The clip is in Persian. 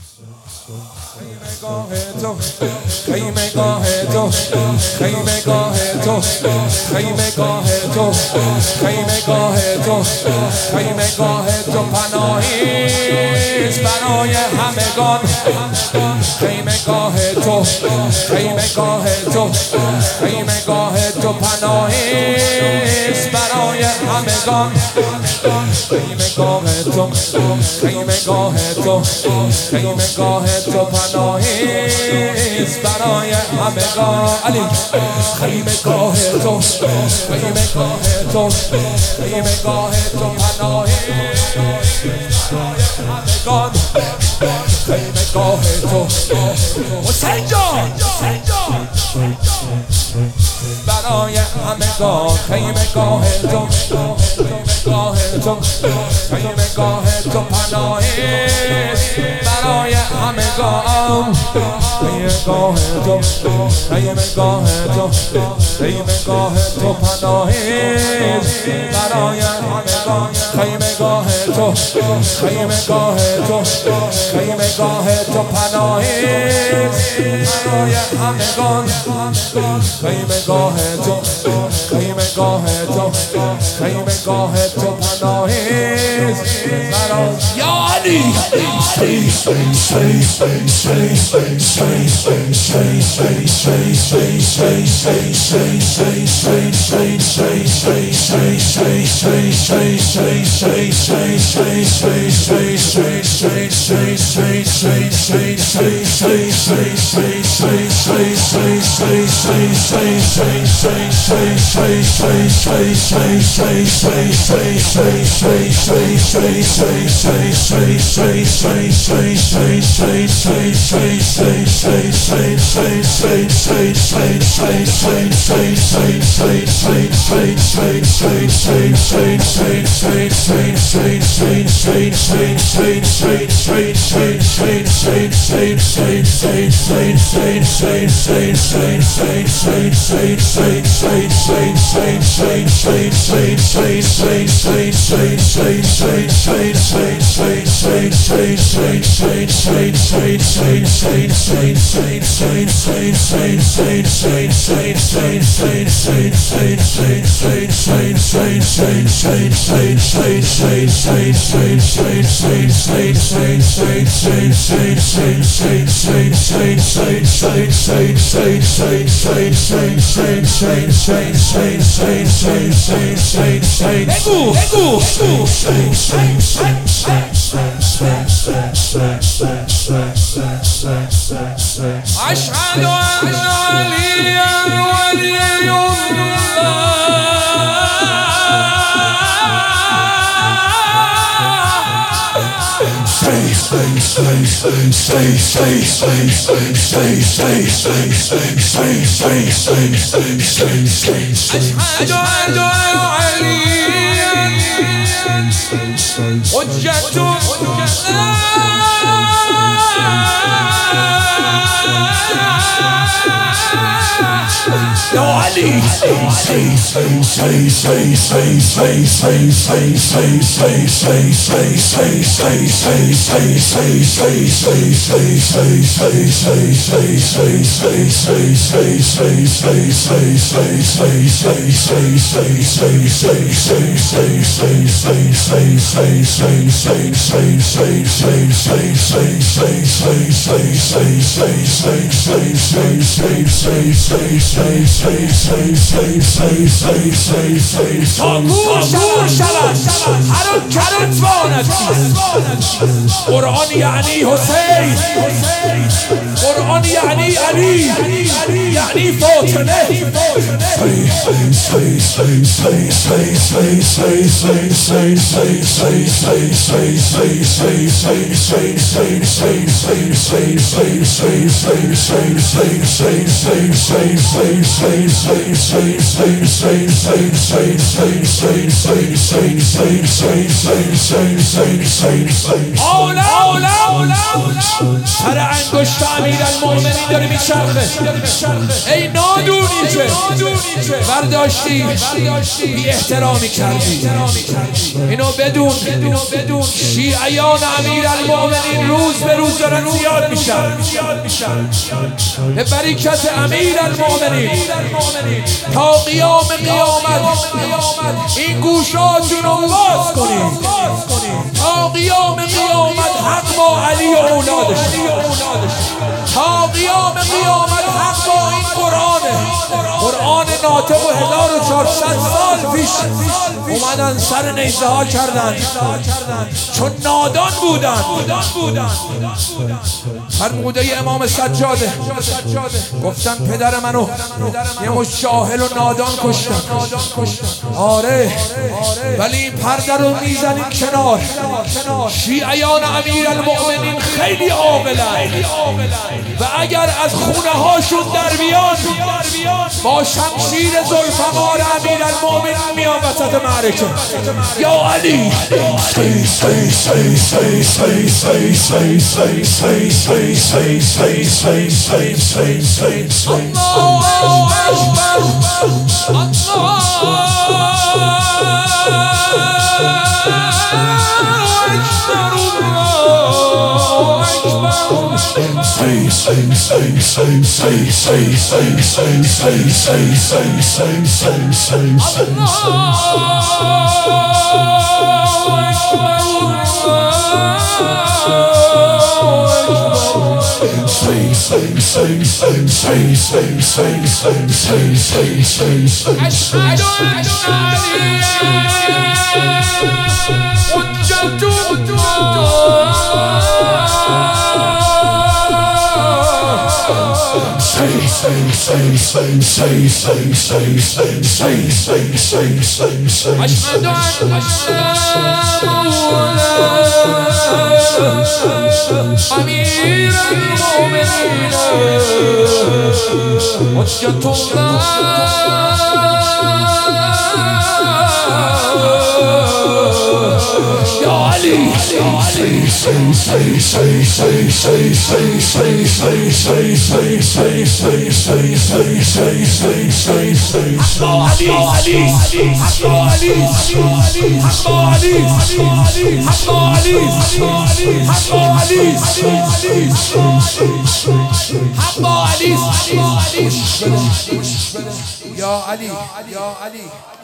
پناهیست برای همگان خیمگاه تو خیمگاه تو خیمگاه تو پناهیست برای همگان خیمگاه تو خیمگاه تو خیمگاه تو پناهیست برای همگان علی خیمگاه تو خیمگاه تو خیمگاه تو پناهیست برای همگان خیمگاه تو حسین جان برای همگان خیمگاه تو خیمگاه تو خیمگاه تو پناهیست برای همگان خیمگاه تو خیمگاه تو خیمگاه تو پناهیست برای همگان خیمگاه تو خیمگاه تو خیمگاه تو پناهیست برای همگان خیمگاه تو خیمگاه تو خیمگاه تو پناهیست برای یا علی أشهد أن عليا ولي أشهد أن عليا حجة يا علي قرآن يعني حسين قرآن يعني علي يعني فاطمة أولى سر انگشت امیرالمؤمنین داره میچرخه. ای نادونی که برداشتی بی احترامی کردی. اینو بدون شیعیان امیرالمؤمنین روز به روز دارن زیاد میشن. به برکت امیرالمؤمنین تا قیام قیامت این گوشاتون رو باز کنید. تا قیام قیامت حق با علی و اولادش. تا قیام قیامت حق با این قرآن ناطق و 1400 سال پیش اومدن سر نیزه ها کردن چون نادان بودن. فرموده امام سجاده گفتن پدر منو یه مشت جاهل و نادان کشتن. آره ولی این پرده رو میزنیم کنار. شیعیان امیرالمؤمنین خیلی عاقلن و اگر از خونه هاشون در بیان با شمشیر ذوالفقار امیرالمؤمنین میان وسط معرکه. یا علی Ya Ali